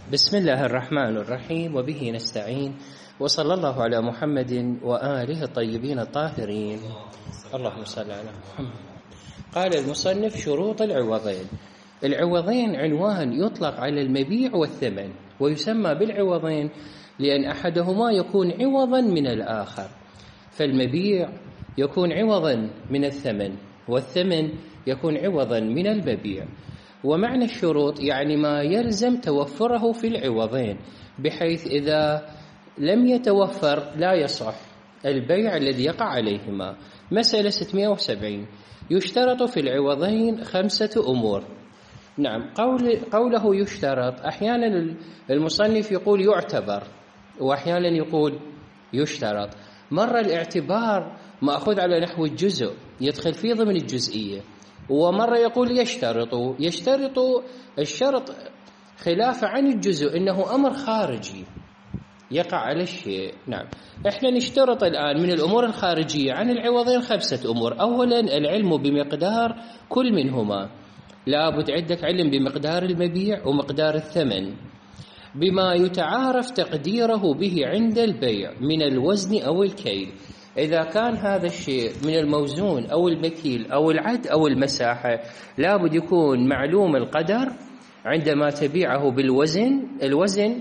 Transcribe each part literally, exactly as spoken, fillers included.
بسم الله الرحمن الرحيم، وبه نستعين، وصلى الله على محمد وآله الطيبين الطاهرين. اللهم صل على محمد. قال المصنف: شروط العوضين. العوضين عنوان يطلق على المبيع والثمن، ويسمى بالعوضين لأن أحدهما يكون عوضا من الآخر، فالمبيع يكون عوضا من الثمن، والثمن يكون عوضا من المبيع. ومعنى الشروط يعني ما يلزم توفره في العوضين، بحيث إذا لم يتوفر لا يصح البيع الذي يقع عليهما. مسألة ستمائة وسبعين: يشترط في العوضين خمسة أمور. نعم، قول قوله يشترط، أحيانا المصنف يقول يعتبر، وأحيانا يقول يشترط. مرة الاعتبار مأخوذ على نحو الجزء، يدخل فيه ضمن الجزئية، ومرة يقول يشترط. يشترط الشرط خلاف عن الجزء، إنه أمر خارجي يقع على الشيء. نعم، إحنا نشترط الآن من الأمور الخارجية عن العوضين خمسة أمور. أولا العلم بمقدار كل منهما، لابد عندك علم بمقدار المبيع ومقدار الثمن، بما يتعارف تقديره به عند البيع من الوزن أو الكيل. إذا كان هذا الشيء من الموزون أو المكيل أو العد أو المساحة، لابد يكون معلوم القدر عندما تبيعه بالوزن. الوزن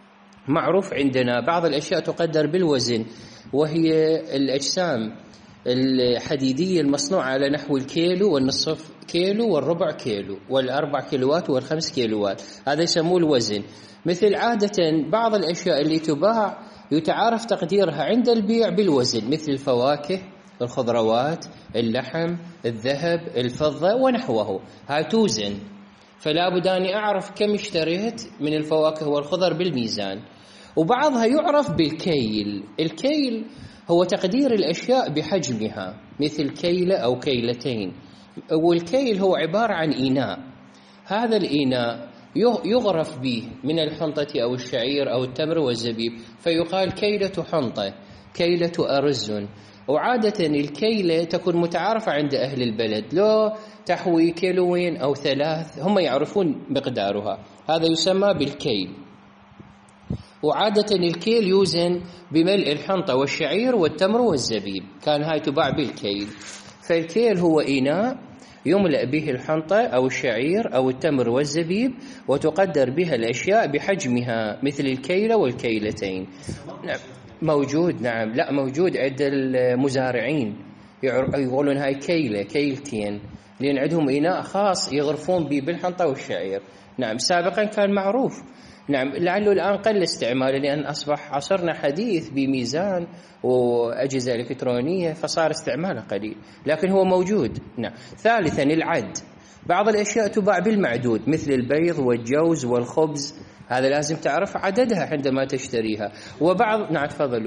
معروف عندنا، بعض الأشياء تقدر بالوزن، وهي الأجسام الحديدية المصنوعة على نحو الكيلو والنصف كيلو والربع كيلو والأربع كيلوات والخمس كيلوات، هذا يسموه الوزن. مثل عادة بعض الأشياء اللي تباع يتعارف تقديرها عند البيع بالوزن، مثل الفواكه، الخضروات، اللحم، الذهب، الفضة ونحوه، هاي توزن. فلا بد أني أعرف كم اشتريت من الفواكه والخضر بالميزان. وبعضها يعرف بالكيل. الكيل هو تقدير الأشياء بحجمها، مثل كيلة أو كيلتين. والكيل هو عبارة عن إناء، هذا الإناء يغرف به من الحنطة أو الشعير أو التمر والزبيب، فيقال كيلة حنطة، كيلة أرز. وعادة الكيلة تكون متعارفة عند أهل البلد، لو تحوي كيلوين أو ثلاث هم يعرفون مقدارها، هذا يسمى بالكيل. وعادة الكيل يوزن بملء الحنطة والشعير والتمر والزبيب، كان هاي تباع بالكيل. فالكيل هو إناء يملأ به الحنطة أو الشعير أو التمر والزبيب، وتقدر بها الأشياء بحجمها، مثل الكيلة والكيلتين. نعم موجود، نعم لا موجود عند المزارعين، يقولون هاي كيلة كيلتين، لأن عندهم إناء خاص يغرفون به بالحنطة والشعير. نعم، سابقا كان معروف. نعم، لعله الآن قل استعماله، لأن أصبح عصرنا حديث بميزان وأجهزة إلكترونية، فصار استعماله قليل، لكن هو موجود. نعم. ثالثا العد، بعض الأشياء تباع بالمعدود، مثل البيض والجوز والخبز، هذا لازم تعرف عددها عندما تشتريها. وبعض نعم تفضلوا.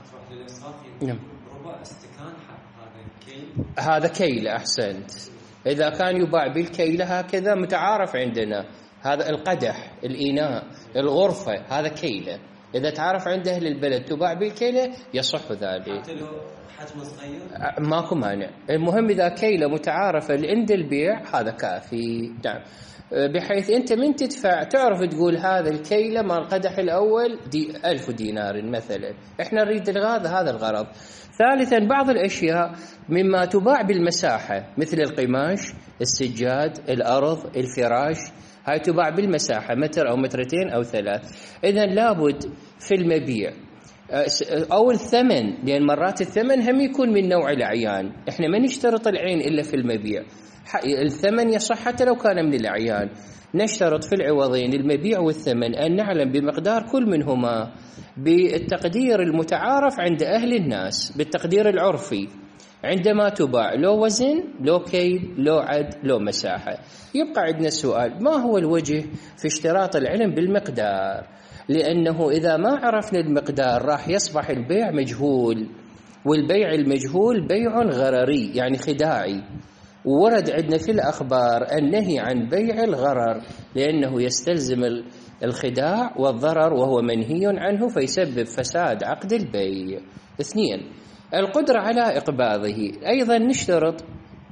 نعم. ربع استكان هذا كيل، هذا كيل، أحسنت. إذا كان يباع بالكيلة هكذا متعارف عندنا، هذا القدح، الإناء، الغرفة، هذا كيلة. إذا تعرف عند أهل البلد تباع بالكيلة يصح ذلك، حتى لو حجم صغير ماكو مانع. المهم إذا كيلة متعارفة عند البيع هذا كافي. نعم، بحيث أنت من تدفع تعرف تقول هذا الكيلة مال القدح الأول دي ألف دينار مثلا، إحنا نريد الغاز، هذا الغرض. ثالثا بعض الأشياء مما تباع بالمساحة، مثل القماش، السجاد، الأرض، الفراش، هاي تباع بالمساحة، متر أو مترتين أو ثلاث. إذن لابد في المبيع أو الثمن، لأن مرات الثمن هم يكون من نوع الأعيان، إحنا ما نشترط العين إلا في المبيع، الثمن يصح حتى لو كان من الأعيان. نشترط في العوضين المبيع والثمن أن نعلم بمقدار كل منهما بالتقدير المتعارف عند أهل الناس، بالتقدير العرفي عندما تباع، لو وزن، لو كيل، لو عد، لو مساحة. يبقى عندنا سؤال: ما هو الوجه في اشتراط العلم بالمقدار؟ لأنه إذا ما عرفنا المقدار راح يصبح البيع مجهول، والبيع المجهول بيع غرري يعني خداعي. وورد عندنا في الأخبار النهي عن بيع الغرر، لأنه يستلزم الخداع والضرر وهو منهي عنه، فيسبب فساد عقد البيع. اثنين، القدرة على إقباضه. أيضا نشترط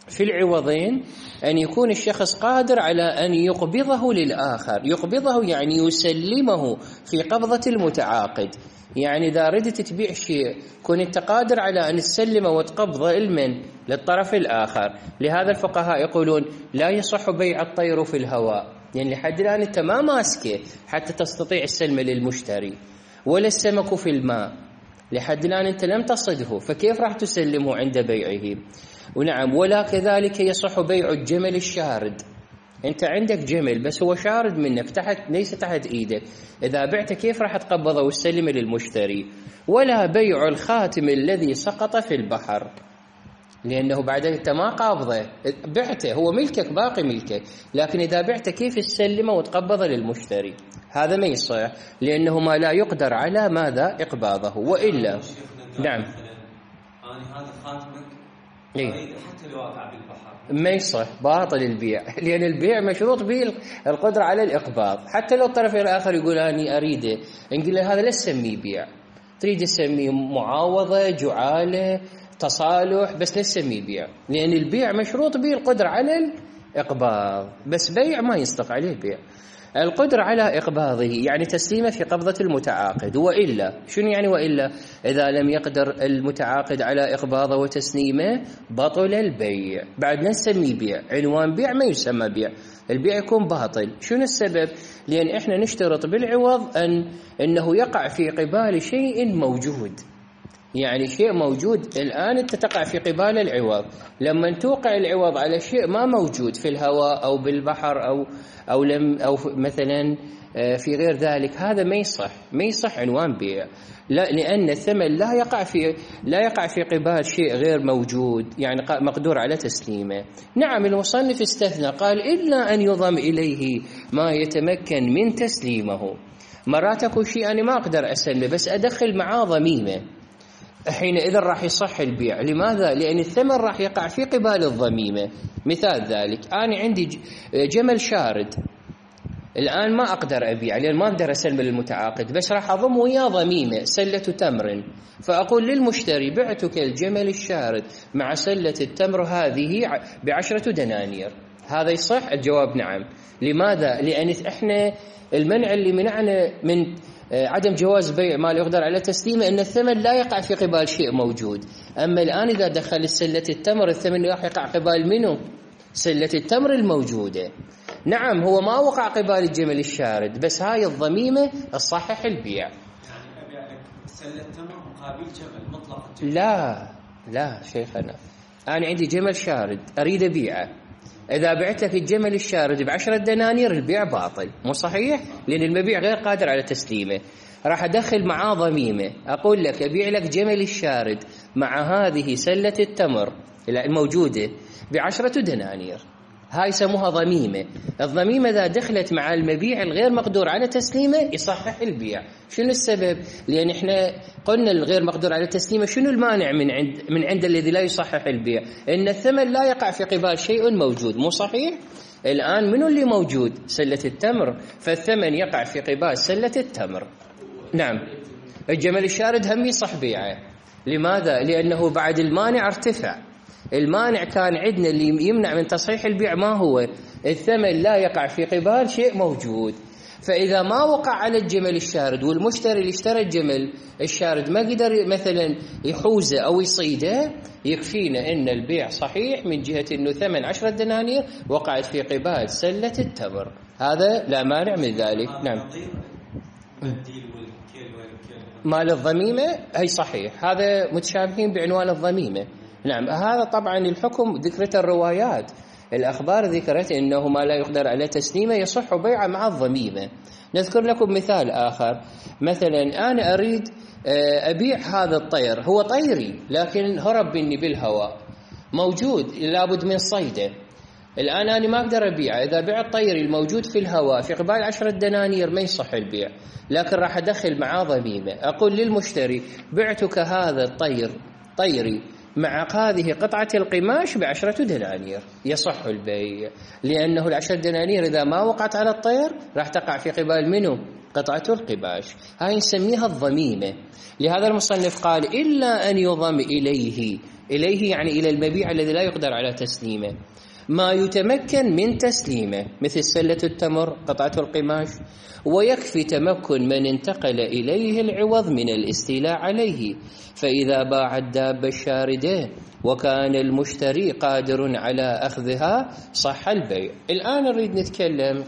في العوضين أن يكون الشخص قادر على أن يقبضه للآخر. يقبضه يعني يسلمه في قبضة المتعاقد. يعني إذا ردت تبيع شيء كن أنت قادر على أن تسلمه وتقبضه المن للطرف الآخر. لهذا الفقهاء يقولون لا يصح بيع الطير في الهواء، يعني لحد الآن أنت ما ماسكه حتى تستطيع السلم للمشتري، ولا السمك في الماء لحد الآن أنت لم تصده، فكيف راح تسلمه عند بيعه؟ ونعم، ولا كذلك يصح بيع الجمل الشارد. أنت عندك جمل بس هو شارد منك تحت، ليس تحت إيدك، إذا بعته كيف راح تقبضه وتسلمه للمشتري؟ ولا بيع الخاتم الذي سقط في البحر، لأنه بعد أنت ما قابضه، بعته، هو ملكك، باقي ملكك، لكن إذا بعته كيف تسلمه وتقبضه للمشتري؟ هذا ما يصح، لأنه ما لا يقدر على ماذا إقباضه. وإلا نعم أنا هذا خاتمك إيه؟ حتى لو وقع بالبحر ما يصح، باطل البيع، لأن البيع مشروط به القدرة على الإقباض. حتى لو الطرف الآخر يقول أنا أريده، نقول له هذا لا تسميه بيع، تريد تسميه معاوضة، جعالة، تصالح، بس لا تسميه بيع، لأن البيع مشروط به القدرة على الإقباض، بس بيع ما يصدق عليه بيع. القدرة على إقباضه يعني تسليمه في قبضة المتعاقد. وإلا شنو يعني وإلا؟ إذا لم يقدر المتعاقد على إقباضه وتسليمه بطل البيع، بعد نسميه بيع، عنوان بيع ما يسمى بيع، البيع يكون باطل. شنو السبب؟ لأن إحنا نشترط بالعوض أن أنه يقع في قبال شيء موجود، يعني شيء موجود الآن أنت تقع في قبال العوض. لما توقع العوض على شيء ما موجود في الهواء أو بالبحر أو أو لم أو مثلا في غير ذلك، هذا ما يصح، ما يصح عنوان بيع، لا، لأن الثمن لا يقع في لا يقع في قبال شيء غير موجود، يعني مقدور على تسليمه. نعم، المصنف استثنى، قال إلا أن يضم إليه ما يتمكن من تسليمه. مرات أكو شيء أنا ما أقدر أسلمه بس أدخل معاه ضميمه، حينئذ راح يصح البيع. لماذا؟ لأن الثمن راح يقع في قبال الضميمة. مثال ذلك، أنا عندي جمل شارد الآن ما أقدر أبيع لأن ما أقدر أسلم للمتعاقد، بس راح أضم وياه ضميمة سلة تمر، فأقول للمشتري بعتك الجمل الشارد مع سلة التمر هذه بعشرة دنانير، هذا يصح؟ الجواب نعم. لماذا؟ لأن إحنا المنع اللي منعنا من عدم جواز بيع ما لا يقدر على تسليمه أن الثمن لا يقع في قبال شيء موجود. أما الآن إذا دخل سلة التمر الثمن راح يقع قبال منه؟ سلة التمر الموجودة. نعم، هو ما وقع قبال الجمل الشارد، بس هاي الضميمة تصحح البيع. يعني أبيع لك سلة تمر مقابل جمل مطلق الجمل. لا لا شيخنا، أنا عندي جمل شارد أريد أبيعه، إذا بعت لك الجمل الشارد بعشرة دنانير البيع باطل، مو صحيح؟ لأن المبيع غير قادر على تسليمه. راح أدخل معاه ضميمة، أقول لك أبيع لك جمل الشارد مع هذه سلة التمر الموجودة بعشرة دنانير، هاي يسموها ضميمة. الضميمة إذا دخلت مع المبيع الغير مقدور على تسليمه يصحح البيع. شنو السبب؟ لأن إحنا قلنا الغير مقدور على تسليمه، شنو المانع من عند من عند الذي لا يصحح البيع؟ إن الثمن لا يقع في قبال شيء موجود، مو صحيح؟ الآن منو اللي موجود؟ سلة التمر، فالثمن يقع في قبال سلة التمر. نعم، الجمل الشارد هم يصح بيعه. لماذا؟ لأنه بعد المانع ارتفع. المانع كان عندنا اللي يمنع من تصحيح البيع ما هو؟ الثمن لا يقع في قبال شيء موجود. فإذا ما وقع على الجمل الشارد والمشتري اللي اشترى الجمل الشارد ما قدر مثلا يحوزه أو يصيده، يكفينا أن البيع صحيح من جهة أنه ثمن عشرة دنانير وقعت في قبال سلة التمر، هذا لا مانع من ذلك. نعم، مال الضميمة هي صحيح، هذا متشابهين بعنوان الضميمة. نعم، هذا طبعا الحكم ذكرت الروايات، الأخبار ذكرت أنه ما لا يقدر على تسليمه يصح بيعه مع الضميمة. نذكر لكم مثال آخر، مثلا أنا أريد أبيع هذا الطير، هو طيري لكن هرب مني بالهواء، موجود لابد من صيده، الآن أنا ما أقدر أبيعه. إذا بعت طيري الموجود في الهواء في قبال عشرة دنانير ما يصح البيع، لكن راح أدخل معاه ضميمة، أقول للمشتري بعتك هذا الطير طيري مع هذه قطعة القماش بعشرة دنانير، يصح البيع، لأنه العشرة دنانير إذا ما وقعت على الطير راح تقع في قبال منه؟ قطعة القماش، هاي نسميها الضميمة. لهذا المصنف قال إلا أن يضم إليه إليه يعني إلى المبيع الذي لا يقدر على تسليمه، ما يتمكن من تسليمه مثل سلة التمر، قطعة القماش، ويكفي تمكن من انتقل إليه العوض من الاستيلاء عليه. فإذا باع الدابة الشاردة وكان المشتري قادر على أخذها صح البيع. الآن نريد نتكلم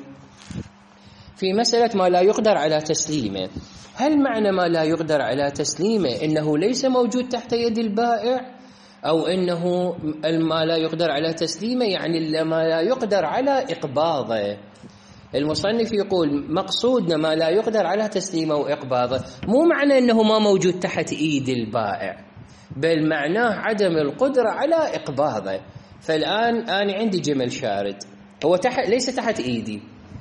في مسألة ما لا يقدر على تسليمه. هل معنى ما لا يقدر على تسليمه إنه ليس موجود تحت يد البائع، أو إنه ما لا يقدر على تسليمه يعني ما لا يقدر على إقباضه؟ المصنف يقول مقصودنا ما لا يقدر على تسليمه وإقباضه، مو معنى أنه ما موجود تحت إيد البائع، بل معناه عدم القدرة على إقباضه. فالآن أنا عندي جمل شارد، هو تحت ليس تحت إيدي،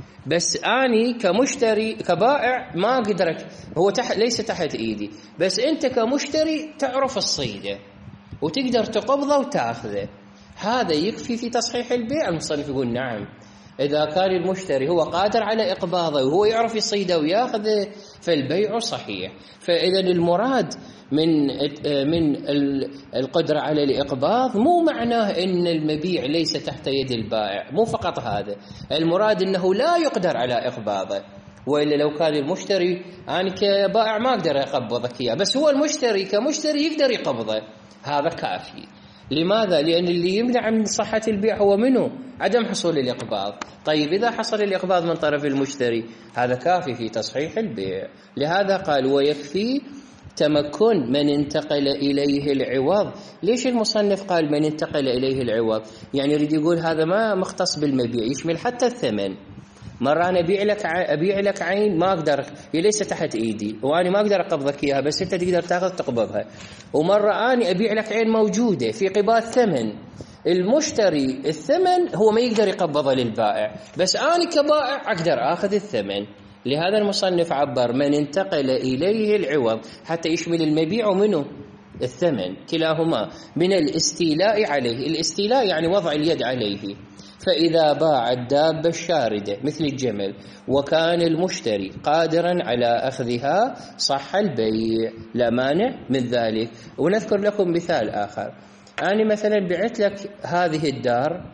بس أني كمشتري كبائع ما قدرك، هو تحت ليس تحت إيدي، بس أنت كمشتري تعرف الصيدة وتقدر تقبضه وتأخذه، هذا يكفي في تصحيح البيع؟ المصنف يقول نعم، إذا كان المشتري هو قادر على إقباضه وهو يعرف يصيده ويأخذه فالبيع صحيح. فإذا المراد من من القدرة على الإقباض مو معناه إن المبيع ليس تحت يد البائع، مو فقط هذا، المراد إنه لا يقدر على إقباضه. وإلا لو كان المشتري أنا كبائع ما أقدر أقبضك إياه، بس هو المشتري كمشتري يقدر يقبضه، هذا كافي. لماذا؟ لأن اللي يمنع من صحة البيع هو منه عدم حصول الإقباض. طيب إذا حصل الإقباض من طرف المشتري هذا كافي في تصحيح البيع. لهذا قال ويكفي تمكن من انتقل إليه العوض. ليش المصنف قال من انتقل إليه العوض؟ يعني يريد يقول هذا ما مختص بالمبيع، يشمل حتى الثمن. مرة أنا أبيع لك أبيع لك عين ما أقدر، هي ليست تحت إيدي وأنا ما أقدر أقبضك إياها، بس أنت تقدر تأخذ تقبضها. ومرة أنا أبيع لك عين موجودة في قبال ثمن، المشتري الثمن هو ما يقدر يقبضه للبائع، بس أنا كبائع أقدر أخذ الثمن. لهذا المصنف عبر من انتقل إليه العوض حتى يشمل المبيع منه الثمن كلاهما من الاستيلاء عليه. الاستيلاء يعني وضع اليد عليه. فإذا باع الدابة الشاردة مثل الجمل وكان المشتري قادرا على أخذها صح البيع، لا مانع من ذلك. ونذكر لكم مثال آخر. أنا مثلا بعت لك هذه الدار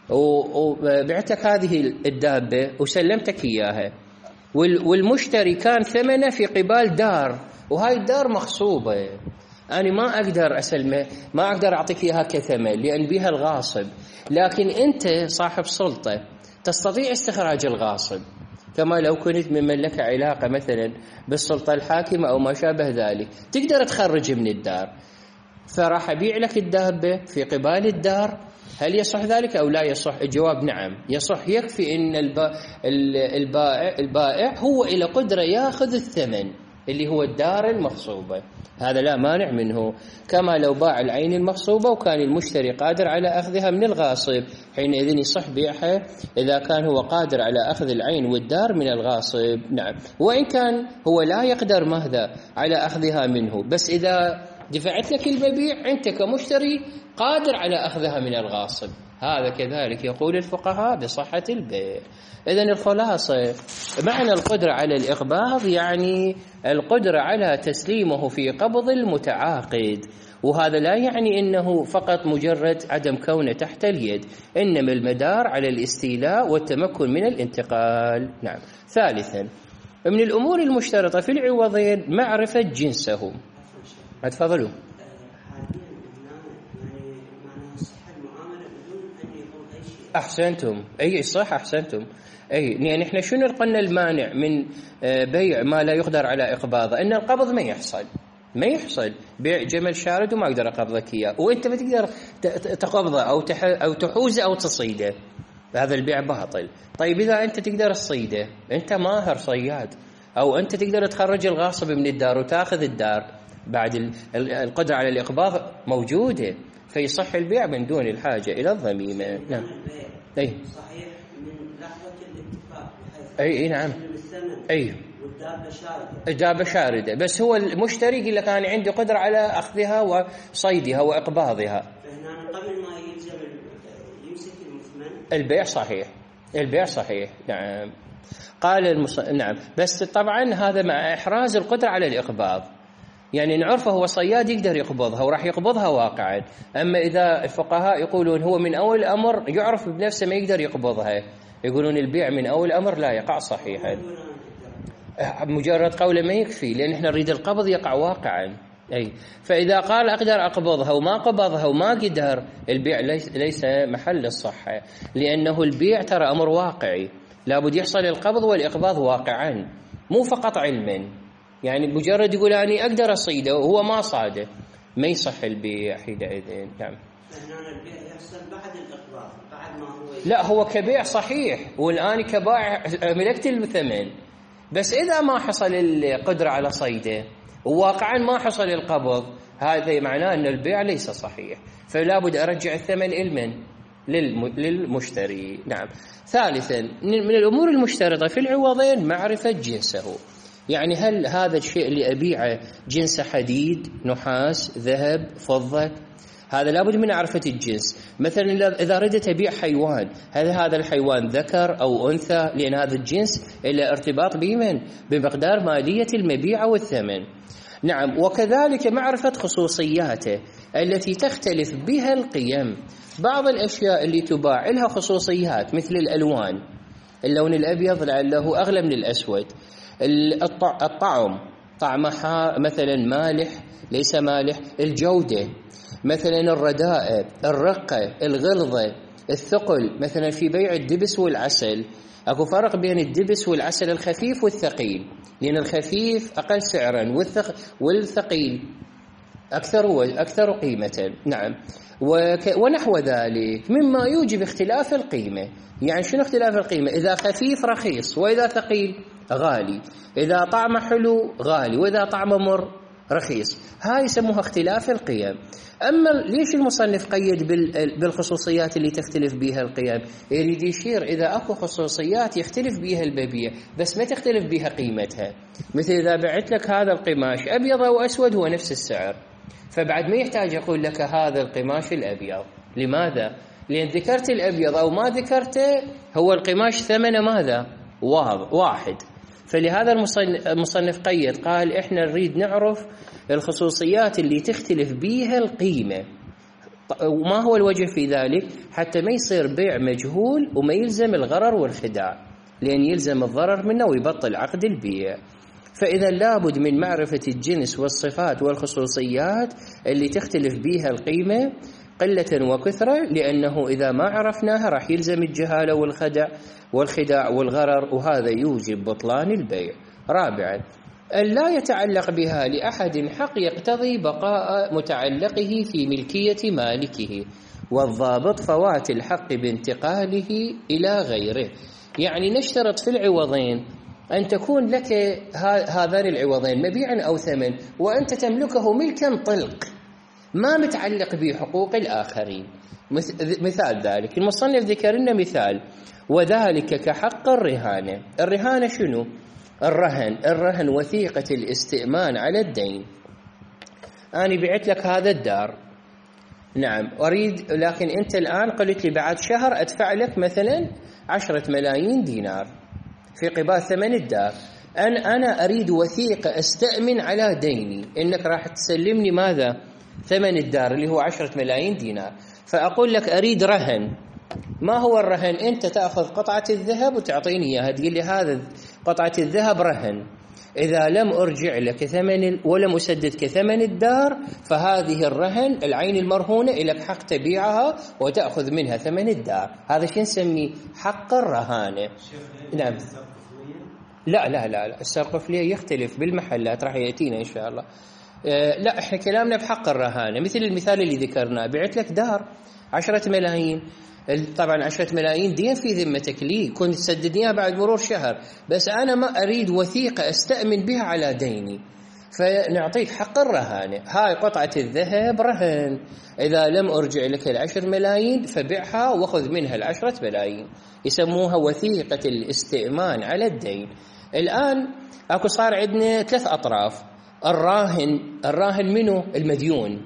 وبعت لك هذه الدابة وسلمتك إياها، والمشتري كان ثمنه في قبال دار، وهاي الدار مغصوبة، أنا ما أقدر أسلمه، ما أقدر أعطيك إياها كثمن لأن بها الغاصب، لكن أنت صاحب سلطة تستطيع استخراج الغاصب، كما لو كنت ممن لك علاقة مثلا بالسلطة الحاكمة أو ما شابه ذلك، تقدر تخرج من الدار. فراح أبيع لك الدابة في قبال الدار، هل يصح ذلك أو لا يصح؟ الجواب نعم يصح. يكفي أن البائع, البائع هو إلى قدرة يأخذ الثمن اللي هو الدار المغصوبة، هذا لا مانع منه، كما لو باع العين المغصوبة وكان المشتري قادر على أخذها من الغاصب، حينئذ يصح بيعها إذا كان هو قادر على أخذ العين والدار من الغاصب. نعم، وإن كان هو لا يقدر ماذا على أخذها منه، بس إذا دفعت لك المبيع أنت كمشتري قادر على أخذها من الغاصب، هذا كذلك يقول الفقهاء بصحة البيع. إذن الخلاصة معنى القدرة على الإقباض يعني القدرة على تسليمه في قبض المتعاقد، وهذا لا يعني إنه فقط مجرد عدم كونه تحت اليد، إنما المدار على الاستيلاء والتمكن من الانتقال. نعم. ثالثا من الأمور المشترطة في العوضين معرفة جنسه. تفضلوا. أحسنتم، أي صح أحسنتم، أي يعني إحنا شنو قلنا المانع من بيع ما لا يقدر على إقباضه؟ إن القبض ما يحصل ما يحصل بيع جمل شارد وما أقدر أقبضك إياه وأنت ما تقدر تقبضه أو أو تحوزه أو تصيده، هذا البيع باطل. طيب إذا أنت تقدر تصيده، أنت ماهر صياد، أو أنت تقدر تخرج الغاصب من الدار وتأخذ الدار، بعد القدرة على الإقباض موجودة، فيصح البيع من دون الحاجة إلى الضميمة. نعم. أي صحيح من لحظة الاتفاق، أي نعم، أي والدابة شاردة، الدابة شاردة، بس هو المشتري يقول لك أنا عندي قدرة على أخذها وصيدها وإقباضها، فهنا قبل ما يلزم يمسك المثمن البيع صحيح، البيع صحيح. نعم. قال المص... نعم، بس طبعا هذا مع إحراز القدرة على الإقباض، يعني نعرفه هو صياد يقدر يقبضها وراح يقبضها واقعا. أما إذا الفقهاء يقولون هو من أول الأمر يعرف بنفسه ما يقدر يقبضها، يقولون البيع من أول الأمر لا يقع صحيحا. مجرد قوله ما يكفي، لأن احنا نريد القبض يقع واقعا. أي فإذا قال أقدر أقبضها وما قبضها وما قدر، البيع ليس, ليس محل الصحة، لأنه البيع ترى أمر واقعي، لابد يحصل القبض والإقباض واقعا مو فقط علما. يعني مجرد يقول أنا أقدر أصيده وهو ما صاده ما يصح البيع حينئذ. نعم. البيع يحصل بعد الإقباض بعد ما هو لا هو كبيع صحيح، والآن كبائع ملكت الثمن، بس إذا ما حصل القدرة على صيده وواقعا ما حصل القبض، هذا معناه أن البيع ليس صحيح، فلا بد أرجع الثمن إلمن للمشتري. نعم. ثالثا من الأمور المشترطة في العوضين معرفة جنسه، يعني هل هذا الشيء اللي أبيعه جنس حديد، نحاس، ذهب، فضة، هذا لابد من معرفة الجنس. مثلا إذا ردت أبيع حيوان، هل هذا الحيوان ذكر أو أنثى، لأن هذا الجنس إلى ارتباط بمن بمقدار مالية المبيع والثمن. نعم. وكذلك معرفة خصوصياته التي تختلف بها القيم. بعض الأشياء اللي تباع لها خصوصيات مثل الألوان، اللون الأبيض لعله أغلى من الأسود، الطعم طعمها مثلا مالح ليس مالح، الجودة مثلا، الرداء، الرقة، الغلظة، الثقل. مثلا في بيع الدبس والعسل أكو فرق بين الدبس والعسل الخفيف والثقيل، لأن الخفيف أقل سعرا والثقيل أكثر أكثر قيمة. نعم. ونحو ذلك مما يوجب اختلاف القيمة. يعني شنو اختلاف القيمة؟ إذا خفيف رخيص، وإذا ثقيل غالي، إذا طعمه حلو غالي، وإذا طعمه مر رخيص. هاي يسموها اختلاف القيم. أما ليش المصنف قيد بالخصوصيات اللي تختلف بها القيم؟ يريد يشير إذا أكو خصوصيات يختلف بها المبيع بس ما تختلف بها قيمتها، مثل إذا بعت لك هذا القماش أبيض أو أسود هو نفس السعر، فبعد ما يحتاج أقول لك هذا القماش الأبيض. لماذا؟ لأن ذكرت الأبيض أو ما ذكرته هو القماش ثمنه ماذا؟ واحد. فلهذا المصنف قيد قال إحنا نريد نعرف الخصوصيات اللي تختلف بيها القيمة. وما هو الوجه في ذلك؟ حتى ما يصير بيع مجهول وما يلزم الغرر والخداع، لأن يلزم الضرر منه ويبطل عقد البيع. فإذا لابد من معرفة الجنس والصفات والخصوصيات اللي تختلف بيها القيمة قلة وكثرة، لأنه إذا ما عرفناها راح يلزم الجهالة والخدع والخداع والغرر، وهذا يوجب بطلان البيع. رابعا ألا يتعلق بها لأحد حق يقتضي بقاء متعلقه في ملكية مالكه، والضابط فوات الحق بانتقاله إلى غيره. يعني نشترط في العوضين أن تكون لك هذان العوضين مبيعا أو ثمن وأنت تملكه ملكا طلق ما متعلق بحقوق الآخرين. مثال ذلك المصنف ذكر لنا مثال، وذلك كحق الرهانة. الرهانة شنو؟ الرهن الرهن وثيقة الاستئمان على الدين. أنا بعت لك هذا الدار، نعم أريد، لكن أنت الآن قلت لي بعد شهر أدفع لك مثلا عشرة ملايين دينار في قبال ثمن الدار. أنا أنا أريد وثيقة أستأمن على ديني إنك راح تسلمني ماذا؟ ثمن الدار اللي هو عشرة ملايين دينار. فأقول لك أريد رهن. ما هو الرهن؟ أنت تأخذ قطعة الذهب وتعطيني إياها، تقول لي هذا قطعة الذهب رهن، إذا لم أرجع لك ثمن ولم أسددك ثمن الدار فهذه الرهن العين المرهونة لك حق تبيعها وتأخذ منها ثمن الدار. هذا شو نسميه؟ حق الرهانة. نعم. لا لا لا, لا. السقفلية يختلف بالمحلات، راح يأتينا إن شاء الله. أه لا إحنا كلامنا بحق الرهانة. مثل المثال اللي ذكرناه، بعت لك دار عشرة ملايين، طبعا عشرة ملايين دين في ذمتك لي، كنت تسددنيها بعد مرور شهر، بس أنا ما أريد وثيقة أستأمن بها على ديني، فنعطيك حق الرهانة. هاي قطعة الذهب رهن، إذا لم أرجع لك العشر ملايين فبيعها وأخذ منها العشرة ملايين، يسموها وثيقة الاستئمان على الدين. الآن أكو صار عندنا ثلاث أطراف، الراهن الراهن منه المديون،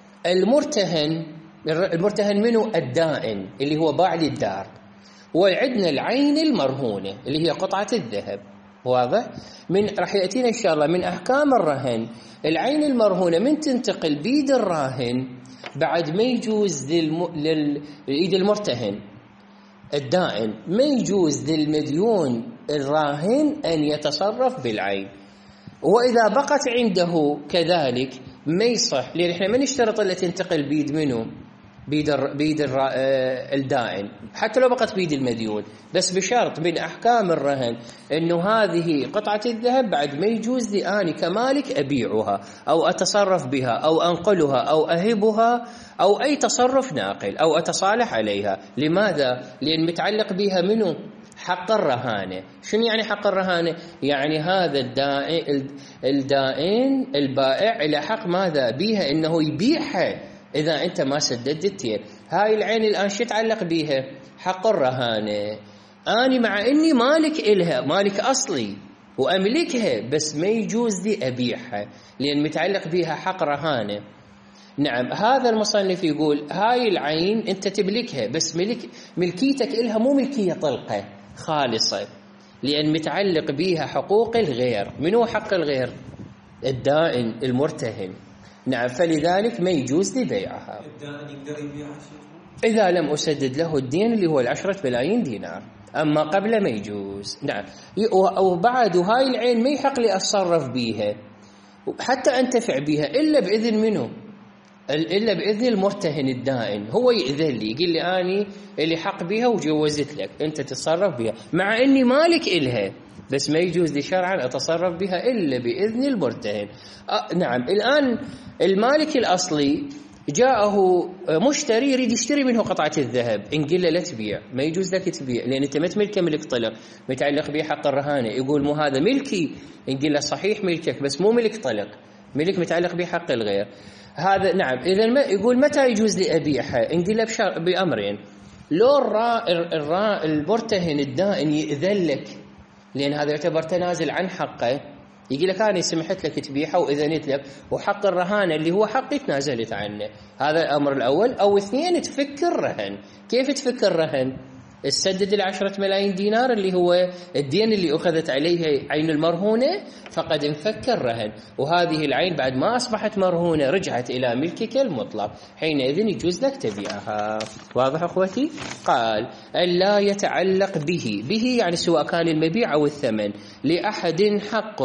المرتهن المرتهن منه الدائن اللي هو باع للدار، وعندنا العين المرهونة اللي هي قطعة الذهب. واضح؟ من راح يأتينا إن شاء الله من أحكام الرهن. العين المرهونة من تنتقل بيد الراهن بعد ما يجوز للم... للإيد المرتهن الدائن، ما يجوز للمديون الراهن أن يتصرف بالعين، وإذا بقت عنده كذلك ما يصح، لأن إحنا ما نشترط أن تنتقل بيد منه بيد بيد الدائن حتى لو بقت بيد المديون، بس بشرط من أحكام الرهن إنه هذه قطعة الذهب بعد ما يجوز لي أنا كمالك أبيعها أو أتصرف بها أو أنقلها أو أهبها أو أي تصرف ناقل أو أتصالح عليها. لماذا؟ لأن متعلق بها منه حق الرهانة. شنو يعني حق الرهانة؟ يعني هذا الدائن الدائن البائع إلى حق ماذا بيها؟ إنه يبيعها إذا أنت ما سددت الدين. هاي العين الآن شو يتعلق بيها؟ حق الرهانة. أنا مع إني مالك إلها، مالك أصلي وأملكها، بس ما يجوز لي أبيعها لأن متعلق بيها حق رهانة. نعم، هذا المصنف يقول هاي العين أنت تملكها، بس ملك ملكيتك إلها مو ملكية طلقة خالصة، لأن متعلق بيها حقوق الغير. من هو حق الغير؟ الدائن المرتهن. نعم، فلذلك ما يجوز لبيعها. الدائن يقدر يبيعها إذا لم أسدد له الدين اللي هو العشرة ملايين دينار، أما قبل ما يجوز. نعم، وبعد هاي العين ما يحق لي أتصرف بيها حتى أنتفع بيها إلا بإذن منه، إلا بإذن المرتهن الدائن. هو يأذن لي، يقول لي أني اللي حق بيها وجوزت لك، أنت تتصرف بيها مع أني مالك إلها، بس ما يجوز لي شرعا أتصرف بها إلا بإذن المرتهن. أه نعم، الآن المالك الأصلي جاءه مشتري يريد يشتري منه قطعة الذهب، إن قل لا تبيع، ما يجوز لك تبيع لأن أنت ما تملك ملك طلق، متعلق به حق الرهانة. يقول مو هذا ملكي، إن قل صحيح ملكك بس مو ملك طلق، ملك متعلق به حق الغير. هذا نعم. إذا ما يقول متى يجوز لي أبيعها؟ إن قل بأمرين، لو الرا الرا المرتهن الدائن يأذن لك لأن هذا يعتبر تنازل عن حقه، يقول لك أنا سمحت لك تبيعها وإذنت لك، وحق الرهانة اللي هو حقي تنازلت عنه. هذا الأمر الأول. أو اثنين، تفك الرهن. كيف تفك الرهن؟ تسدد العشرة ملايين دينار اللي هو الدين اللي أخذت عليه عين المرهونة، فقد انفك الرهن، وهذه العين بعد ما أصبحت مرهونة رجعت إلى ملكك المطلق، حينئذ يجوز لك تبيعها. واضح أخوتي؟ قال ألا يتعلق به، به يعني سواء كان المبيع أو الثمن، لأحد حق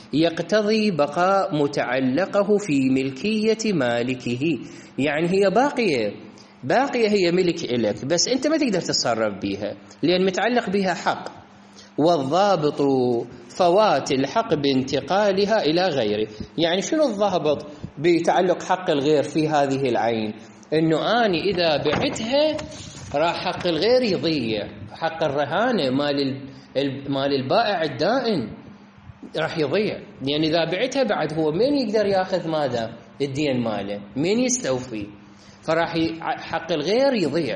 يقتضي بقاء متعلقه في ملكية مالكه، يعني هي باقية باقية هي ملك إلك، بس أنت ما تقدر تتصرف بها لأن متعلق بها حق. والضابط فوات الحق بانتقالها إلى غيره. يعني شنو الضابط بتعلق حق الغير في هذه العين؟ إنه أنا إذا بعتها راح حق الغير يضيع، حق الرهانة مال مال البائع الدائن راح يضيع، لأن يعني إذا بعتها بعد هو مين يقدر يأخذ ماذا؟ الدين ماله، مين يستوفي؟ فراح حق الغير يضيع.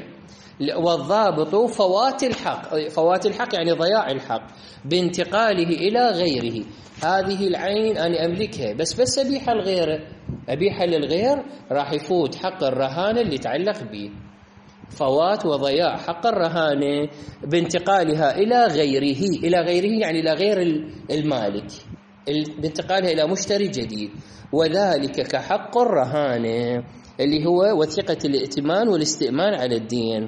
والضابط فوات الحق، فوات الحق يعني ضياع الحق بانتقاله إلى غيره. هذه العين أنا أملكها، بس بس أبيحها الغير أبيحها للغير راح يفوت حق الرهانة اللي تعلق به. فوات وضياع حق الرهانة بانتقالها إلى غيره، إلى غيره يعني إلى غير المالك، بانتقالها إلى مشتري جديد. وذلك كحق الرهانة اللي هو وثيقة الائتمان والاستئمان على الدين،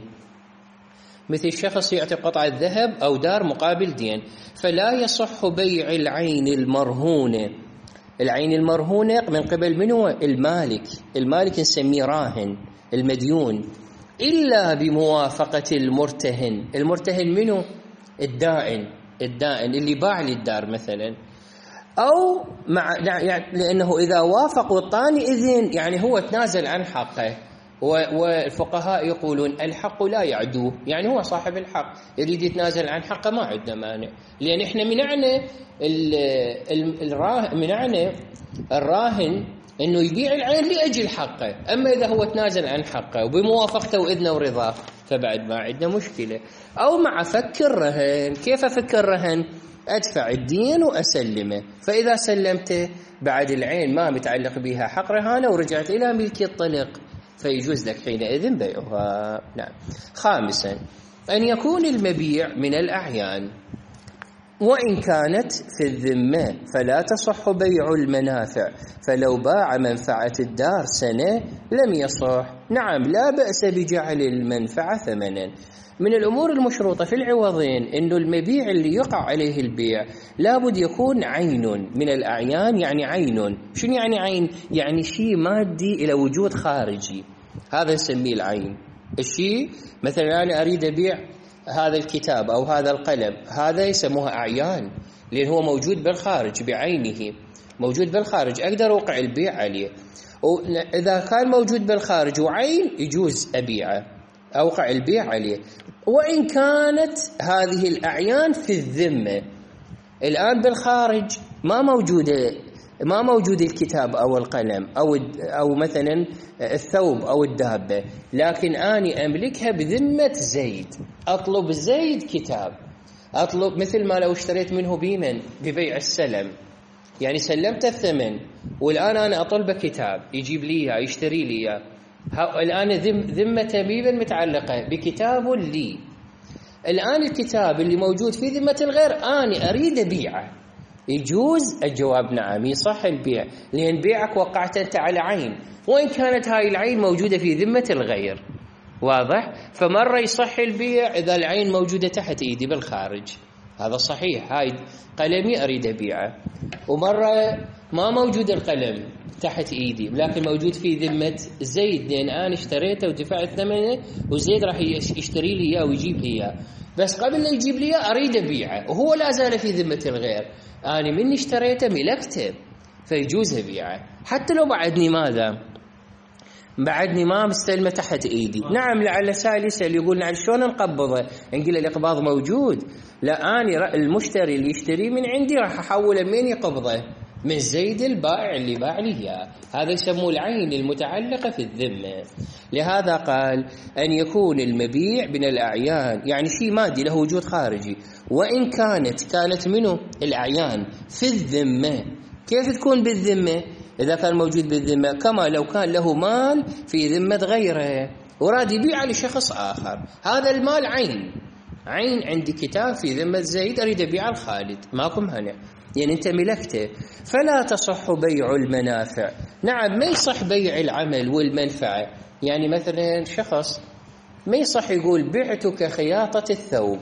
مثل شخص يعطي قطعة ذهب أو دار مقابل دين، فلا يصح بيع العين المرهونة. العين المرهونة من قبل من هو؟ المالك. المالك نسميه راهن المديون، إلا بموافقة المرتهن. المرتهن منه؟ الدائن، الدائن اللي باع لي الدار مثلا، أو مع يعني لأنه إذا وافقوا الطاني إذن يعني هو تنازل عن حقه. والفقهاء يقولون الحق لا يعدوه، يعني هو صاحب الحق يريد يتنازل عن حقه ما عندنا مانع، لأن إحنا منعنا الراهن منعنا الراهن إنه يبيع العين لأجل حقه. أما إذا هو تنازل عن حقه وبموافقته وإذنه ورضاه فبعد ما عندنا مشكلة. أو مع فك الرهن. كيف فك الرهن؟ أدفع الدين وأسلمه، فإذا سلمته بعد العين ما متعلق بها حق رهانة ورجعت إلى ملك الطلق فيجوز لك حينئذ بيعها. نعم. خامسا، أن يكون المبيع من الأعيان. وإن كانت في الذمة فلا تصح بيع المنافع، فلو باع منفعة الدار سنة لم يصح. نعم، لا بأس بجعل المنفعة ثمنا. من الأمور المشروطة في العوضين إنه المبيع اللي يقع عليه البيع لابد يكون عين من الأعيان. يعني عين، شنو يعني عين؟ يعني شيء مادي إلى وجود خارجي، هذا نسميه العين. الشيء مثلا أنا أريد أبيع هذا الكتاب أو هذا القلم، هذا يسموها أعيان، لأن هو موجود بالخارج بعينه، موجود بالخارج، أقدر أوقع البيع عليه. وإذا كان موجود بالخارج وعين يجوز أبيعه، أوقع البيع عليه. وإن كانت هذه الأعيان في الذمة، الآن بالخارج ما موجودة، ما موجود الكتاب أو القلم أو أو مثلا الثوب أو الدابة، لكن أنا أملكها بذمة زيد. أطلب زيد كتاب، أطلب مثل ما لو اشتريت منه بيمن ببيع السلم، يعني سلمت الثمن والآن أنا أطلب كتاب يجيب لي إياه، يشتري لي إياه. الآن ذمة بيمن متعلقة بكتاب لي. الآن الكتاب اللي موجود في ذمة الغير أنا أريد أبيعه، يجوز؟ الجواب نعم، يصح البيع، لأن بيعك وقعت أنت على عين، وإن كانت هاي العين موجودة في ذمة الغير. واضح؟ فمرة يصح البيع إذا العين موجودة تحت إيدي بالخارج، هذا صحيح، هاي قلمي أريد أبيعه. ومرة ما موجود القلم تحت إيدي لكن موجود في ذمة زيد، لأن أنا اشتريته ودفعت ثمنه وزيد راح يشتري لي إياه ويجيب لي إياه، بس قبل لا يجيب لي إياه أريد أبيعه وهو لا زال في ذمة الغير. أنا مني اشتريته ملكته فيجوز أبيعه، حتى لو بعدني ماذا؟ بعدني ما مستلمه تحت ايدي. نعم، لعل سائل يسأل يقول نعم شلون نقبضه؟ نقول الاقباض موجود. لا، اني المشتري اللي يشتري من عندي راح احوله من يقبضه؟ من زيد البائع اللي باع لي اياه. هذا يسموه العين المتعلقه في الذمه. لهذا قال ان يكون المبيع من الاعيان، يعني شيء مادي له وجود خارجي، وان كانت كانت منه الاعيان في الذمه. كيف تكون بالذمه؟ إذا كان موجود بالذمة، كما لو كان له مال في ذمة غيره وراد يبيع لشخص آخر، هذا المال عين، عين عندي كتاب في ذمة زيد أريد أبيع الخالد، ماكو مانع، يعني أنت ملكته. فلا تصح بيع المنافع. نعم، ما يصح بيع العمل والمنفعة. يعني مثلا شخص ما يصح يقول بعتك خياطة الثوب،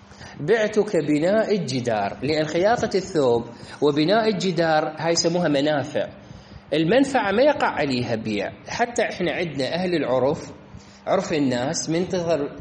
بعتك بناء الجدار، لأن خياطة الثوب وبناء الجدار هاي يسموها منافع. المنفعة ما يقع عليها بيع. حتى احنا عندنا أهل العرف، عرف الناس، من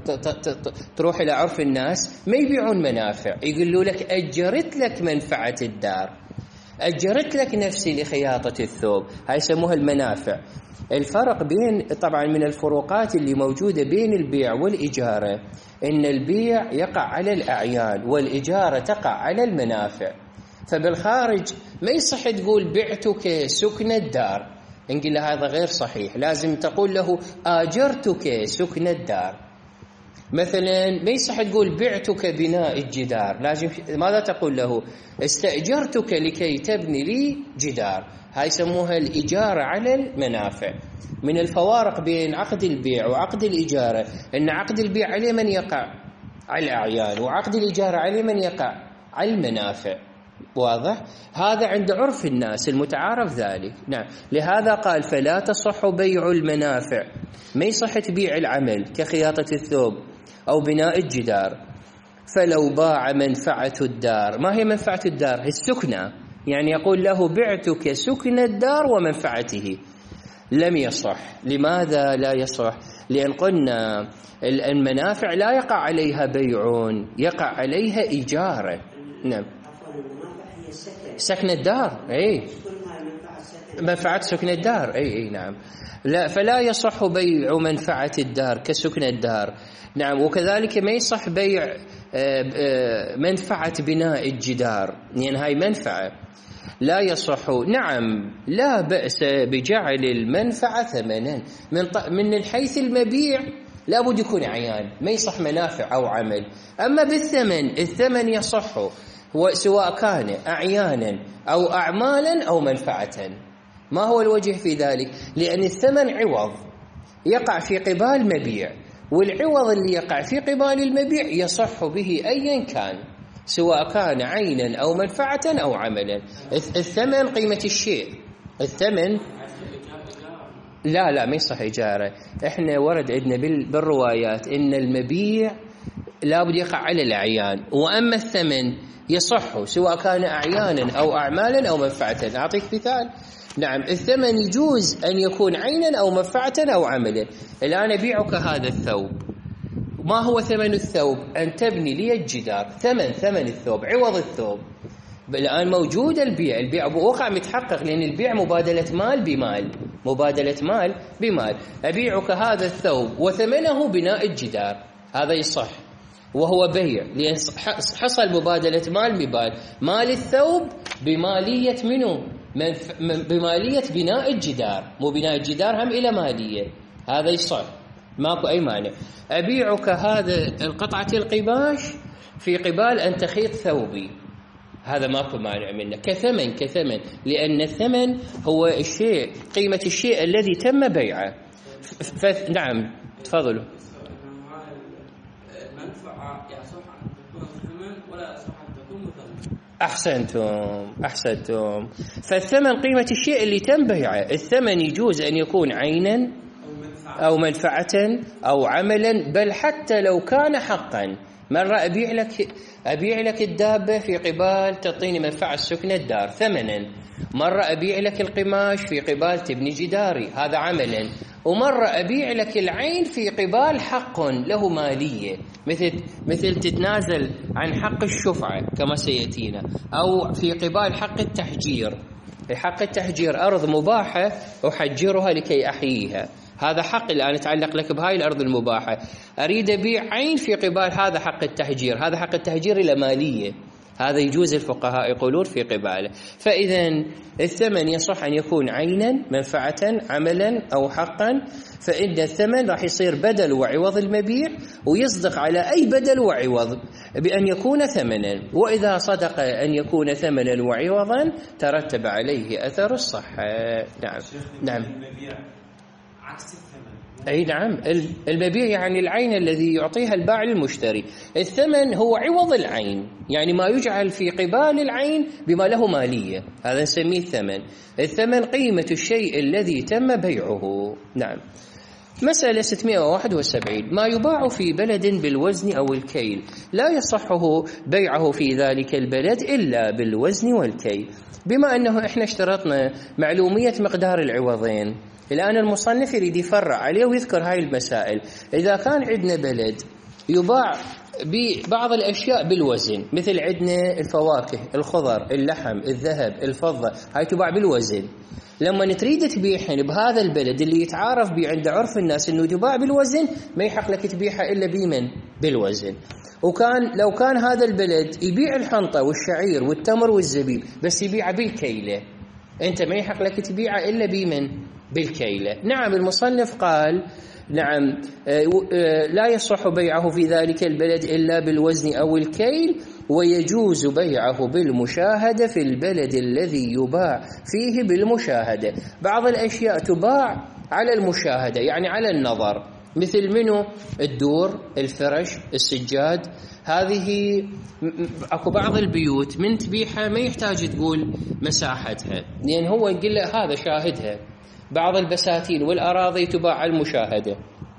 تروح إلى عرف الناس ما يبيعون منافع، يقولوا لك أجرت لك منفعة الدار، أجرت لك نفسي لخياطة الثوب، هاي يسموها المنافع. الفرق بين، طبعا من الفروقات اللي موجودة بين البيع والإجارة، إن البيع يقع على الأعيان والإجارة تقع على المنافع. فبالخارج ما يصح تقول بعتك سكن الدار، نقول له هذا غير صحيح، لازم تقول له آجرتك سكن الدار. مثلا ما يصح تقول بعتك بناء الجدار، لازم ماذا تقول له؟ استأجرتك لكي تبني لي جدار. هاي يسموها الإجارة على المنافع. من الفوارق بين عقد البيع وعقد الإجارة أن عقد البيع عليه من يقع على الأعيان، وعقد الإجارة عليه من يقع على المنافع. واضح؟ هذا عند عرف الناس المتعارف ذلك. نعم، لهذا قال فلا تصح بيع المنافع. ما يصح تبيع العمل كخياطة الثوب أو بناء الجدار. فلو باع منفعة الدار، ما هي منفعة الدار؟ هي السكنة، يعني يقول له بعتك سكن الدار ومنفعته، لم يصح. لماذا لا يصح؟ لأن قلنا المنافع لا يقع عليها بيع، يقع عليها إجارة. نعم، سكن الدار، اي منفعة سكن الدار، اي اي نعم. لا، فلا يصح بيع منفعة الدار كسكن الدار. نعم، وكذلك ما يصح بيع منفعة بناء الجدار، لأن يعني هاي منفعة لا يصح. نعم، لا بأس بجعل المنفعة ثمنا من من الحيث المبيع لابد يكون عيان، ما يصح منافع أو عمل. أما بالثمن، الثمن يصح سواء كان أعيانا أو أعمالا أو منفعة. ما هو الوجه في ذلك؟ لأن الثمن عوض يقع في قبال مبيع، والعوض اللي يقع في قبال المبيع يصح به أيا كان، سواء كان عينا أو منفعة أو عملا. الثمن قيمة الشيء. الثمن لا لا ما يصح إجارة. إحنا ورد عندنا بالروايات إن المبيع لا بد يقع على الأعيان، وأما الثمن يصح سواء كان أعيانا أو أعمالا أو منفعة. أعطيك مثال. نعم، الثمن يجوز أن يكون عينا أو منفعة أو عملا. الآن أبيعك هذا الثوب، ما هو ثمن الثوب؟ أن تبني لي الجدار. ثمن ثمن الثوب، عوض الثوب. الآن موجود البيع، البيع بوقع متحقق، لأن البيع مبادلة مال بمال، مبادلة مال بمال. أبيعك هذا الثوب وثمنه بناء الجدار، هذا يصح وهو بيع، لأن حصل مبادلة مال بمال. مال الثوب بمالية منه؟ بمالية بناء الجدار، مو بناء الجدار هم إلى مالية، هذا يصح، ماكو أي مانع. أبيعك هذا القطعة القماش في قبال أن تخيط ثوبي، هذا ماكو مانع منه، كثمن كثمن، لأن الثمن هو الشيء، قيمة الشيء الذي تم بيعه. نعم تفضلوا. أحسنتم أحسنتم. فالثمن قيمة الشيء اللي تم بيعه. الثمن يجوز أن يكون عينا أو منفعة أو عملا، بل حتى لو كان حقا. مرة أبيع لك أبيع لك الدابة في قبال تعطيني منفعة سكن الدار ثمنا، مرة أبيع لك القماش في قبال تبني جداري، هذا عملا. ومرة أبيع لك العين في قبال حق له مالية، مثل مثل تتنازل عن حق الشفعة كما سيأتينا، أو في قبال حق التحجير. حق التحجير أرض مباحة أحجرها لكي أحييها، هذا حق الآن يتعلق لك بهاي الأرض المباحة، أريد أبيع عين في قبال هذا حق التحجير، هذا حق التحجير إلى مالية، هذا يجوز الفقهاء يقولون في قباله. فإذا الثمن يصح أن يكون عينا منفعة عملا أو حقا، فإن الثمن راح يصير بدل وعوض المبيع، ويصدق على أي بدل وعوض بأن يكون ثمنا، وإذا صدق أن يكون ثمنا وعوضا ترتب عليه أثر الصحة. نعم نعم عكس الثمن. أي نعم، المبيع يعني العين الذي يعطيها البائع للمشتري. الثمن هو عوض العين، يعني ما يجعل في قبال العين بما له مالية، هذا نسميه الثمن. الثمن قيمة الشيء الذي تم بيعه. نعم. مسألة ستمائة وواحد وسبعين. ما يباع في بلد بالوزن أو الكيل لا يصحه بيعه في ذلك البلد إلا بالوزن والكيل. بما أنه إحنا اشترطنا معلومية مقدار العوضين، الآن المصنف يريد يفرع عليه ويذكر هاي المسائل. إذا كان عندنا بلد يباع ببعض الأشياء بالوزن، مثل عندنا الفواكه، الخضر، اللحم، الذهب، الفضة، هاي تباع بالوزن. لما تريد تبيعهن بهذا البلد اللي يتعارف به عند عرف الناس انه تباع بالوزن، ما يحق لك تبيعها الا بمن؟ بالوزن. وكان لو كان هذا البلد يبيع الحنطة والشعير والتمر والزبيب بس يبيعها بالكيلة، انت ما يحق لك تبيعها الا بمن؟ بالكيلة. نعم، المصنف قال نعم لا يصح بيعه في ذلك البلد إلا بالوزن أو الكيل، ويجوز بيعه بالمشاهدة في البلد الذي يباع فيه بالمشاهدة. بعض الأشياء تباع على المشاهدة، يعني على النظر، مثل منه الدور، الفرش، السجاد. هذه أكو بعض البيوت من تبيعها ما يحتاج تقول مساحتها، لأن هو يقول له هذا شاهدها. بعض البساتين والأراضي تباع على المشاهدة،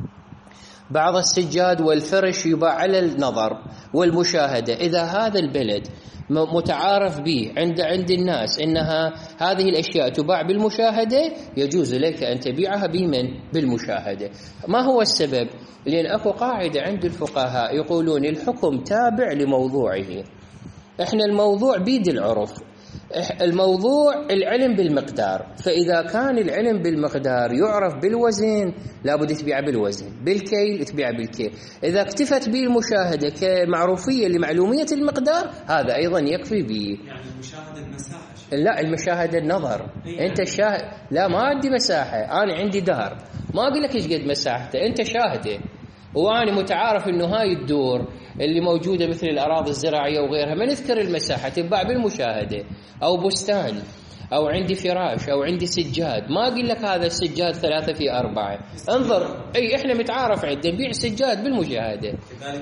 بعض السجاد والفرش يباع على النظر والمشاهدة. إذا هذا البلد متعارف به عند عند الناس إنها هذه الأشياء تباع بالمشاهدة، يجوز لك أن تبيعها بمن؟ بالمشاهدة. ما هو السبب؟ لأن أكو قاعدة عند الفقهاء يقولون الحكم تابع لموضوعه. إحنا الموضوع بيد العرف، الموضوع العلم بالمقدار، فإذا كان العلم بالمقدار يعرف بالوزن لابد تبيع بالوزن، بالكيل تبيع بالكيل. إذا اكتفت به المشاهدة كمعروفية لمعلومية المقدار هذا أيضا يكفي به. يعني المشاهدة المساحة؟ لا، المشاهدة النظر. يعني أنت الشاهد، لا ما عندي مساحة، أنا عندي دار، ما أقول لك إيش قد مساحته، أنت شاهده. وأنا متعارف إنه هاي الدور اللي موجودة مثل الأراضي الزراعية وغيرها، ما نذكر المساحة، تنباع بالمشاهدة، أو بستان، أو عندي فراش، أو عندي سجاد، ما أقول لك هذا السجاد ثلاثة في أربعة، انظر، أي إحنا متعارف عندنا نبيع السجاد بالمشاهدة،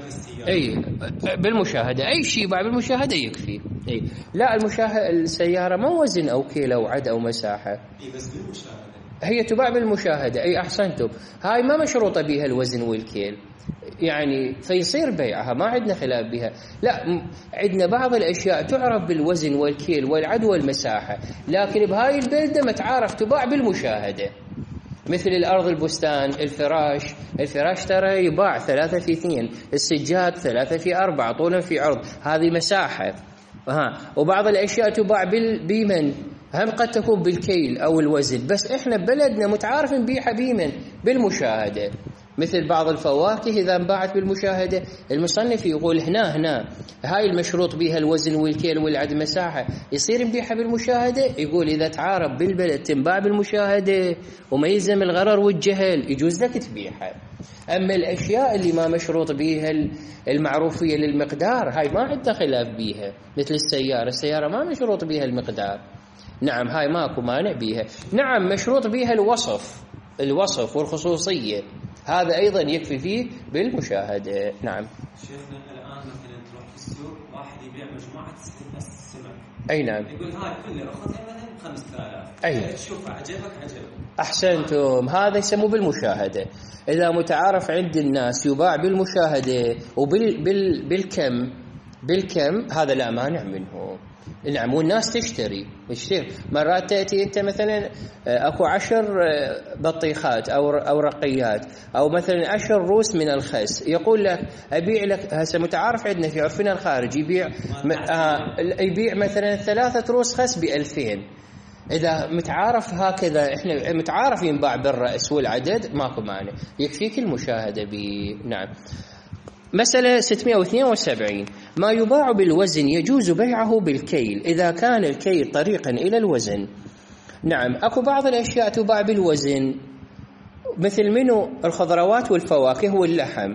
أي بالمشاهدة، أي شيء يباع بالمشاهدة يكفي. أي لا، المشاهدة السيارة ما وزن أو كيلو أو عد أو مساحة، أي بس بالمشاهدة هي تباع بالمشاهدة. أي أحسنتم، هاي ما مشروطة بها الوزن والكيل يعني، فيصير بيعها، ما عندنا خلاف بها. لا، عندنا بعض الأشياء تعرف بالوزن والكيل والعد والمساحة، لكن بهاي البلدة متعارف تباع بالمشاهدة، مثل الأرض، البستان، الفراش. الفراش ترى يباع ثلاثة في اثنين، السجاد ثلاثة في أربعة، طولا في عرض، هذه مساحة. ها، وبعض الأشياء تباع بالبيمن، هم قد تكون بالكيل أو الوزن، بس إحنا بلدنا متعارف نبيعها بيمن بالمشاهدة. مثل بعض الفواكه إذا انباعت بالمشاهدة، المصنف يقول هنا هنا هاي المشروط بها الوزن والكيل والعد مساحة، يصير نبيعها بالمشاهدة. يقول إذا تعارف بالبلد تنباع بالمشاهدة وما يلزم الغرر والجهل، يجوز لك تبيعها. أما الأشياء اللي ما مشروط بها المعروفية للمقدار، هاي ما عندنا خلاف بيها، مثل السيارة، السيارة ما مشروط بها المقدار، نعم، هاي ماكو مانع بيها. نعم، مشروط بها الوصف، الوصف والخصوصية، هذا أيضا يكفي فيه بالمشاهدة. نعم. شيخنا الآن مثلا تروح في السوق، واحد يبيع مجموعة سمك، أي نعم، يقول هاي كلها أخذها مثلا خمسة آلاف، أي تشوف عجبك عجبك. أحسنتم، هذا يسموه بالمشاهدة. إذا متعارف عند الناس يباع بالمشاهدة وبال بال بالكم بالكم هذا لا مانع منه. نعم، والناس تشتري تشتري مرات تأتي أنت مثلا أكو عشر بطيخات أو أو رقيات، أو مثلا عشر روس من الخس، يقول لك أبيع لك، هسه متعارف عندنا في عرفنا الخارجي يبيع آه يبيع مثلا ثلاثة روس خس بألفين. إذا متعارف هكذا، إحنا متعارف ينباع بالرأس والعدد، ماكو مانع، يكفيك المشاهدة ب. نعم. مسألة ستمائة واثنين وسبعين، ما يباع بالوزن يجوز بيعه بالكيل إذا كان الكيل طريقا إلى الوزن. نعم، أكو بعض الأشياء تباع بالوزن، مثل منه الخضروات والفواكه واللحم،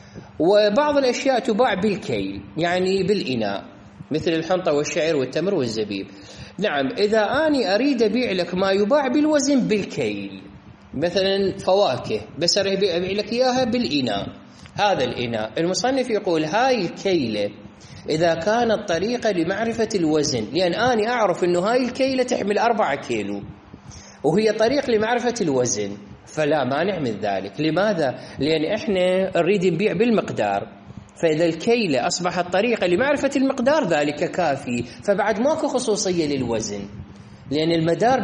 وبعض الأشياء تباع بالكيل يعني بالإناء، مثل الحنطة والشعير والتمر والزبيب. نعم، إذا أني أريد أبيع لك ما يباع بالوزن بالكيل، مثلا فواكه، بس أبيع لك إياها بالإناء، هذا الإناء المصنف يقول هاي الكيلة إذا كانت طريقة لمعرفة الوزن، لأن أنا أعرف أنه هاي الكيلة تحمل أربعة كيلو وهي طريق لمعرفة الوزن، فلا مانع من ذلك. لماذا؟ لأن إحنا نريد نبيع بالمقدار، فإذا الكيلة أصبحت طريقة لمعرفة المقدار ذلك كافي، فبعد ماكو خصوصية للوزن، لأن المدار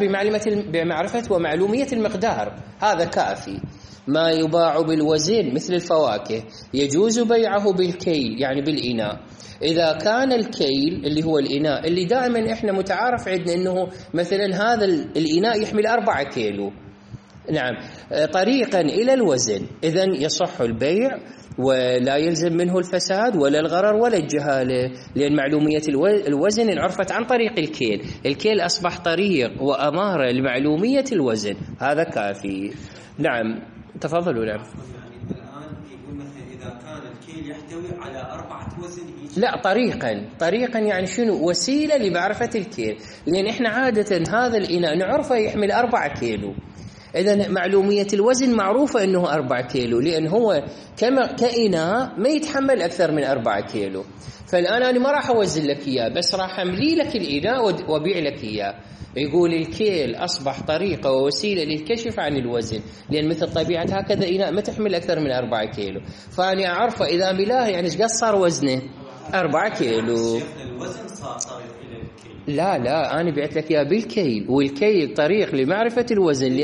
بمعرفة ومعلومية المقدار، هذا كافي. ما يباع بالوزن مثل الفواكه يجوز بيعه بالكيل يعني بالإناء، إذا كان الكيل اللي هو الإناء اللي دائما إحنا متعارف عندنا أنه مثلا هذا الإناء يحمل أربعة كيلو، نعم، طريقا إلى الوزن، إذن يصح البيع ولا يلزم منه الفساد ولا الغرر ولا الجهالة، لأن معلومية الوزن عرفت عن طريق الكيل، الكيل أصبح طريق وأمارة لمعلومية الوزن، هذا كافي. نعم، تفضلوا. نعم. الآن يقول مثلا إذا كان الكيل يحتوي على أربعة وزن، لا، طريقا طريقا يعني شنو؟ وسيلة لمعرفة الكيل، لأن إحنا عادة هذا الإناء نعرفه يحمل أربعة كيلو، إذا معلومية الوزن معروفة أنه أربعة كيلو، لأن هو كما كإناء ما يتحمل أكثر من أربعة كيلو. فالآن أنا ما راح أوزن لك إياه، بس راح أملي لك الإناء وأبيع لك إياه. يقول الكيل أصبح طريقة ووسيلة للكشف عن الوزن، لأن مثل طبيعة هكذا إناء ما تحمل أكثر من أربعة كيلو، فأنا أعرفه إذا ملاه يعني إيش قد صار وزنه؟ أربعة كيلو. الوزن صار طريق إلى الكيل. لا لا، أنا بعت لك إياه بالكيل، والكيل طريق لمعرفة الوزن،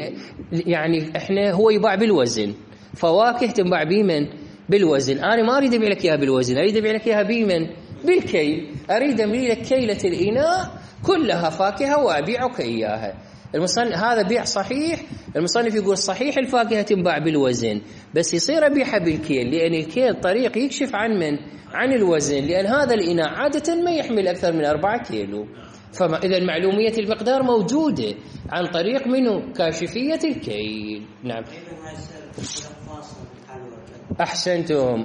يعني إحنا هو يباع بالوزن، فواكه تنباع بيمن بالوزن، أنا ما أريد أبيع لك إياها بالوزن، أريد أبيع لك إياها بيمن بالكيل، أريد أملي لك كيلة الإناء كلها فاكهة وأبيعك إياها. المصنف هذا بيع صحيح، المصنف يقول صحيح الفاكهة تنباع بالوزن، بس يصير أبيعها بالكيل، لأن الكيل طريق يكشف عن من؟ عن الوزن، لأن هذا الإناء عادة ما يحمل أكثر من أربعة كيلو، فإذا معلومية المقدار موجودة عن طريق منه؟ كاشفية الكيل. نعم. أحسنتم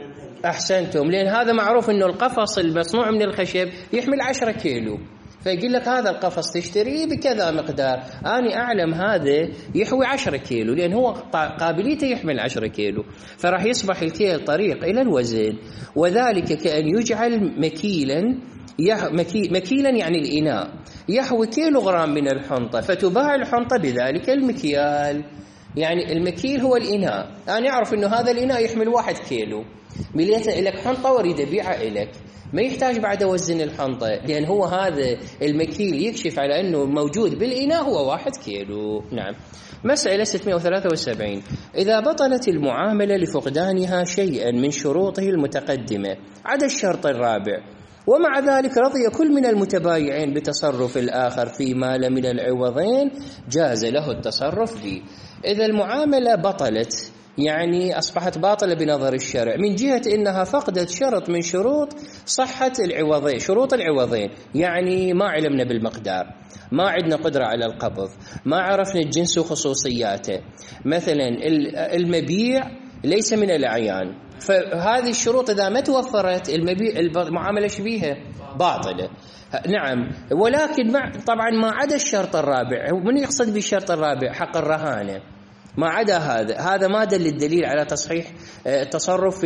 أحسنتم لأن هذا معروف أنه القفص المصنوع من الخشب يحمل عشرة كيلو، فيقول لك هذا القفص تشتريه بكذا مقدار، أنا أعلم هذا يحوي عشرة كيلو لأن هو قابليته يحمل عشرة كيلو، فراح يصبح الكيل طريق إلى الوزن، وذلك كأن يجعل مكيلا يح... مكي... مكيلا يعني الإناء يحوي كيلوغرام من الحنطة، فتباع الحنطة بذلك المكيال. يعني المكيل هو الإناء، أنا أعرف أنه هذا الإناء يحمل واحد كيلو، مليت لك حنطة واريد أبيعها إلك، ما يحتاج بعد أوزن الحنطة، لأن هو هذا المكيل يكشف على أنه موجود بالإناء هو واحد كيلو. نعم. مسألة ستمائة وثلاثة وسبعين. إذا بطلت المعاملة لفقدانها شيئا من شروطه المتقدمة عدا الشرط الرابع، ومع ذلك رضي كل من المتبايعين بتصرف الآخر في مال من العوضين، جاز له التصرف به. إذا المعاملة بطلت يعني أصبحت باطلة بنظر الشرع من جهة إنها فقدت شرط من شروط صحة العوضين، شروط العوضين، يعني ما علمنا بالمقدار، ما عندنا قدرة على القبض، ما عرفنا الجنس وخصوصياته، مثلا المبيع ليس من الأعيان، فهذه الشروط إذا ما توفرت المبيع المعاملة شبيهة باطلة. نعم. ولكن مع طبعا ما عدا الشرط الرابع، من يقصد بالشرط الرابع؟ حق الرهانة، ما عدا هذا هذا ما دل الدليل على تصحيح تصرف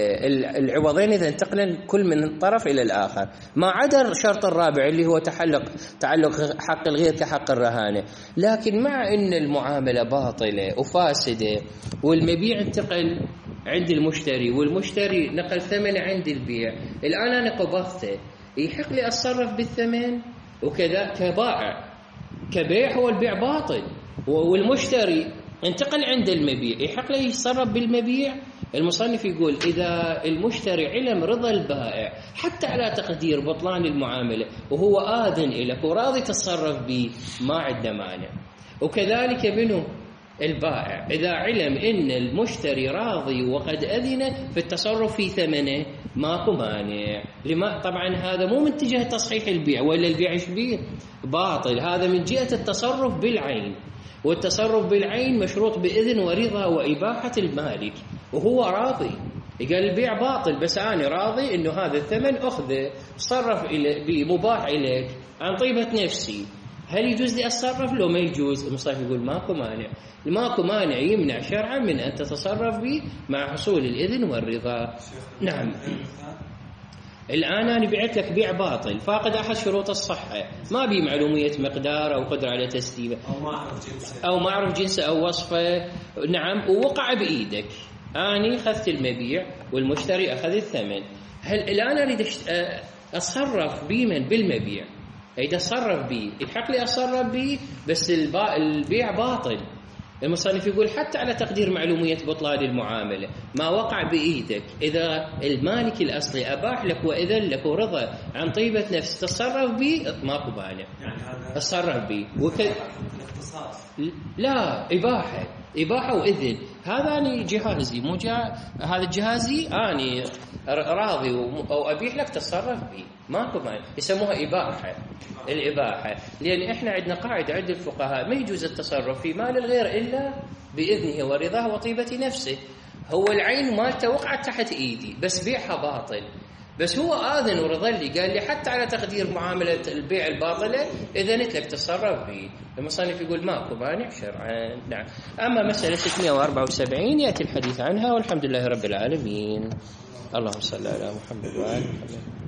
العوضين إذا انتقل كل من طرف إلى الآخر، ما عدا الشرط الرابع اللي هو تحلق تعلق حق الغير كحق الرهانة. لكن مع أن المعاملة باطلة وفاسدة والمبيع انتقل عند المشتري والمشتري نقل ثمنه عند البيع، الآن أنا قبضته، يحق لي أتصرف بالثمن؟ وكذا كبائع كبيع هو البيع باطل، والمشتري انتقل عند المبيع يحق له يتصرف بالمبيع. المصنف يقول إذا المشتري علم رضا البائع حتى على تقدير بطلان المعاملة وهو آذن لك وراضي تتصرف به، ما عندنا مانع. وكذلك منه البائع إذا علم إن المشتري راضي وقد أذن في التصرف في ثمنه، ماكو مانع. لما طبعا هذا مو من اتجاه تصحيح البيع، ولا البيع شبيه باطل، هذا من جهة التصرف بالعين، والتصرف بالعين مشروط بإذن ورضا وإباحة المالك وهو راضي. قال البيع باطل بس أنا راضي إنه هذا الثمن أخذه صرف بمباح إليك عن طيبة نفسي، هل يجوز لي أتصرف لو ما يجوز؟ المصنف يقول ماكو مانع، ماكو مانع يمنع شرعا من أن تتصرف به مع حصول الإذن والرضا. نعم. الآن أنا بعت لك بيع باطل فاقد أحد شروط الصحة، ما بي معلومية مقدار أو قدرة على تسليمه أو ما أعرف جنسه أو ما أعرف جنسه أو وصفه. نعم. ووقع بإيدك، أنا أخذت المبيع والمشتري أخذ الثمن، هل الآن أريد أتصرف بمن بالمبيع؟ إذا أتصرف به الحق لي أتصرف به، بس البيع باطل. المصنف يقول حتى على تقدير معلومية بطلان المعاملة ما وقع بإيدك، إذا المالك الأصلي أباح لك وإذن لك ورضى عن طيبة نفس تصرف به، ماكو مانع تصرف به. وك... لا إباحة إباحة وإذن، هذا أنا جهازي مو جا... هذا جهازي أنا راضي أو أبيح لك تصرف به، ماكو مانع، يسموها إباحة. الإباحة لأن إحنا عندنا قاعدة عند الفقهاء ما يجوز التصرف في مال الغير إلا بإذنه ورضاه وطيبة نفسه. هو العين مالته وقعت تحت إيدي بس بيعها باطل، بس هو آذن ورضى لي، قال لي حتى على تقدير معاملة البيع الباطلة إذنت لك تصرف به. المصنف يقول ماكو مانع شرعا. نعم. أما مسألة ستمائة وأربعة وسبعين يأتي الحديث عنها، والحمد لله رب العالمين. اللهم صل على محمد وآل محمد.